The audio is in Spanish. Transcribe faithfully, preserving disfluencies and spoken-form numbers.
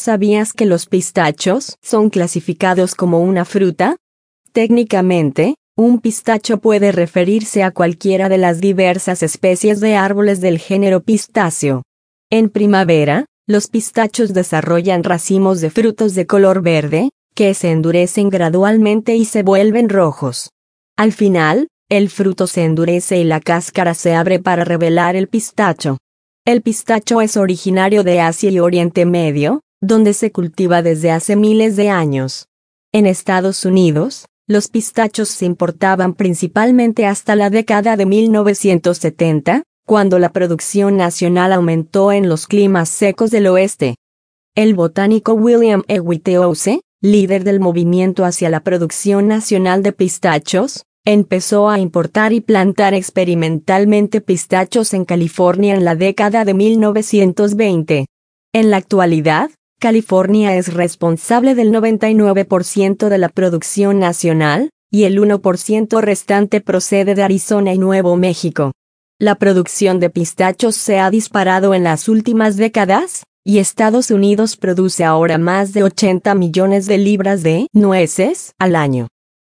¿Sabías que los pistachos son clasificados como una fruta? Técnicamente, un pistacho puede referirse a cualquiera de las diversas especies de árboles del género pistáceo. En primavera, los pistachos desarrollan racimos de frutos de color verde, que se endurecen gradualmente y se vuelven rojos. Al final, el fruto se endurece y la cáscara se abre para revelar el pistacho. El pistacho es originario de Asia y Oriente Medio, donde se cultiva desde hace miles de años. En Estados Unidos, los pistachos se importaban principalmente hasta la década de mil novecientos setenta, cuando la producción nacional aumentó en los climas secos del oeste. El botánico William E. Whitehouse, líder del movimiento hacia la producción nacional de pistachos, empezó a importar y plantar experimentalmente pistachos en California en la década de mil novecientos veinte. En la actualidad, California es responsable del noventa y nueve por ciento de la producción nacional, y el uno por ciento restante procede de Arizona y Nuevo México. La producción de pistachos se ha disparado en las últimas décadas, y Estados Unidos produce ahora más de ochenta millones de libras de nueces al año.